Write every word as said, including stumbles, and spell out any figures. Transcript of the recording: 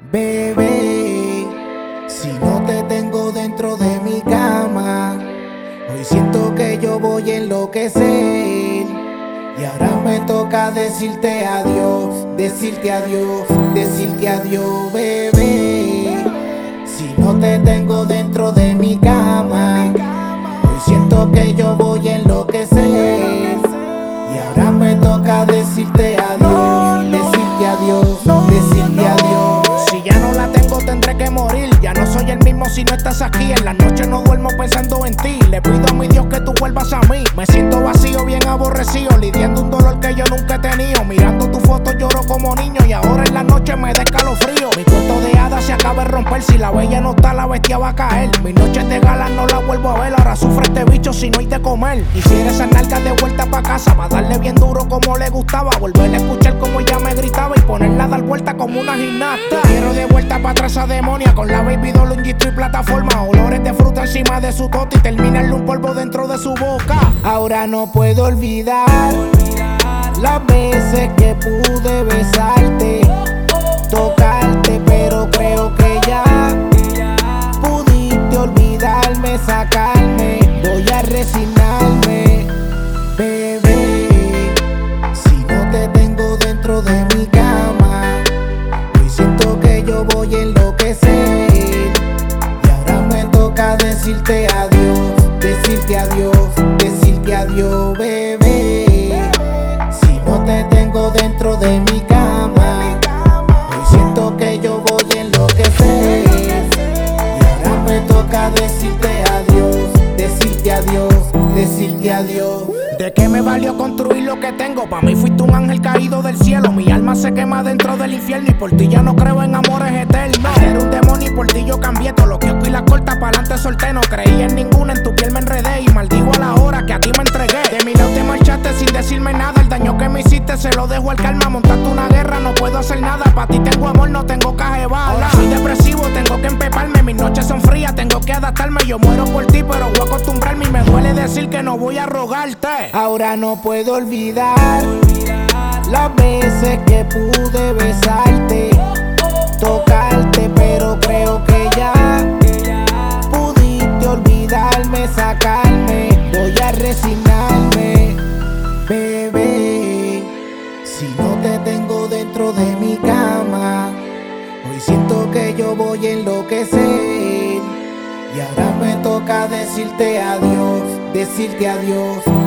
Bebé, si no te tengo dentro de mi cama, hoy siento que yo voy a enloquecer. Y ahora me toca decirte adiós, decirte adiós, decirte adiós, bebé. Si no te tengo dentro de mi cama, hoy siento que yo voy a enloquecer. Y ahora me toca decirte adiós, decirte adiós, decirte adiós. Si ya no la tengo tendré que morir. Ya no soy el mismo si no estás aquí. En las noches no duermo pensando en ti. Le pido a mi Dios que tú vuelvas a mí. Me siento vacío, bien aborrecido, lidiando un dolor que yo nunca he tenido. Mirando tu foto lloro como niño y ahora en la noche me da escalofrío. Mi cuento de hadas se acaba de romper. Si la bella no está, la bestia va a caer. Mis noches de gala no la vuelvo a ver. Ahora sufre este bicho si no hay de comer. Quisiera esas nalgas de vuelta pa' casa, pa' darle bien duro como le gustaba. Volverle a escuchar como ella me gritaba y ponerla a dar vuelta como una gimnasta. Quiero de vuelta pa' atrás a demonia con la baby doll, un G-Tree plataforma. Olores de fruta encima de su toto y terminarle un polvo dentro de su boca. Ahora no puedo olvidar las veces que pude besarte, tocarte, pero creo que ya pudiste olvidarme, sacarme. Voy a resignarme, bebé. Si no te tengo dentro de mi cama, hoy siento que yo voy a enloquecer. Y ahora me toca decirte adiós, decirte adiós, decirte adiós, bebé. Si no te tengo dentro de mi cama, hoy siento que yo voy a enloquecer. Y ahora me toca decirte adiós, decirte adiós, decirte adiós. ¿De qué me valió construir lo que tengo? Pa' mí fuiste un ángel caído del cielo. Mi alma se quema dentro del infierno y por ti ya no creo en amores eternos. Era un demonio y por ti yo cambié todo lo que y las cortas pa'lante solté. No creí en ninguna, en tu piel me enredé y maldigo a la hora que a ti me entregué. De mi lado te marchaste sin decirme nada. El daño que me hiciste se lo dejo al karma. Montaste una guerra, no puedo hacer nada. Pa' ti tengo amor, no tengo caja de bala. Soy depresivo, tengo que empeparme. Mis noches son frías, tengo que adaptarme. Yo muero por ti, pero voy a acostumbrarme. Y me duele decir que no voy a rogarte. Ahora no puedo olvidar las veces que pude besarte, tocarte, pero creo que ya pudiste olvidarme, sacarme. Voy a resignarme, bebé. Si no te tengo dentro de mi cama, hoy siento que yo voy a enloquecer. Y ahora me toca decirte adiós, decirte adiós,